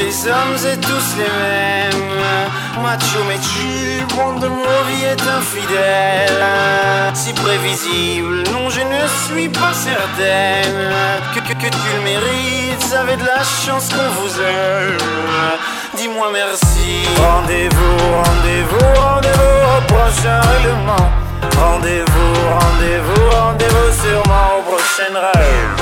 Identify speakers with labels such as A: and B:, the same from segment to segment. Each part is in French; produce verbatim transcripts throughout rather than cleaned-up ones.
A: les hommes et tous les mêmes. Macho mais tu, bande de mauvais est infidèle. Si prévisible, non je ne suis pas certaine que, que, que tu le mérites, vous avez de la chance qu'on vous aime. Dis-moi merci. Rendez-vous, rendez-vous, rendez-vous au prochain règlement. Rendez-vous, rendez-vous, rendez-vous sûrement au prochain rêve.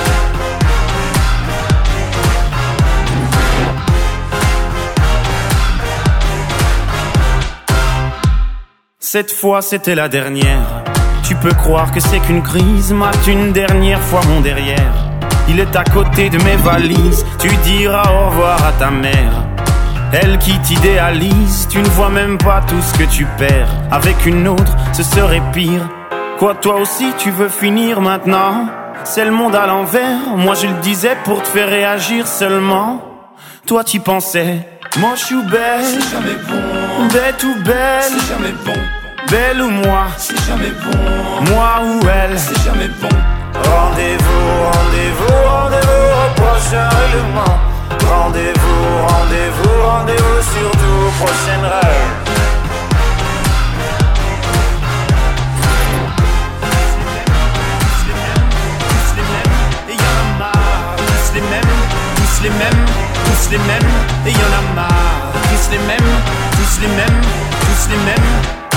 A: Cette fois c'était la dernière. Tu peux croire que c'est qu'une crise, mate une dernière fois mon derrière. Il est à côté de mes valises, tu diras au revoir à ta mère. Elle qui t'idéalise, tu ne vois même pas tout ce que tu perds. Avec une autre, ce serait pire. Quoi, toi aussi tu veux finir maintenant? C'est le monde à l'envers, moi je le disais pour te faire réagir seulement. Toi t'y pensais, moche ou belle,
B: c'est jamais bon.
A: Bête ou belle,
B: c'est jamais bon.
A: Belle ou moi,
B: c'est jamais bon.
A: Moi ou elle,
B: c'est jamais bon.
A: Rendez-vous, rendez-vous, rendez-vous au prochain règlement. Rendez-vous, rendez-vous, rendez-vous surtout au prochain rêve.
B: Tous les mêmes, et y'en a marre. Tous les mêmes, tous les mêmes, tous les mêmes, et y'en a marre. Tous les mêmes, tous les mêmes, tous les mêmes.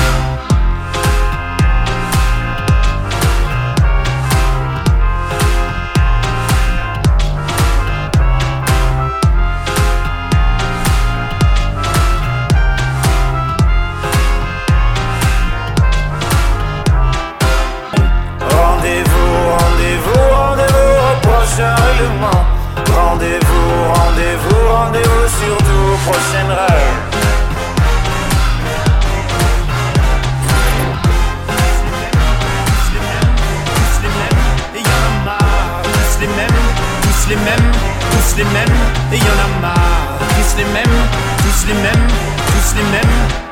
A: Rendez-vous, rendez-vous, rendez-vous surtout au prochain rêve.
B: Tous les mêmes, tous les mêmes, et y'en a marre. Tous les mêmes, tous les mêmes, tous les mêmes, et y'en a marre. Tous les mêmes, tous les mêmes, tous les mêmes.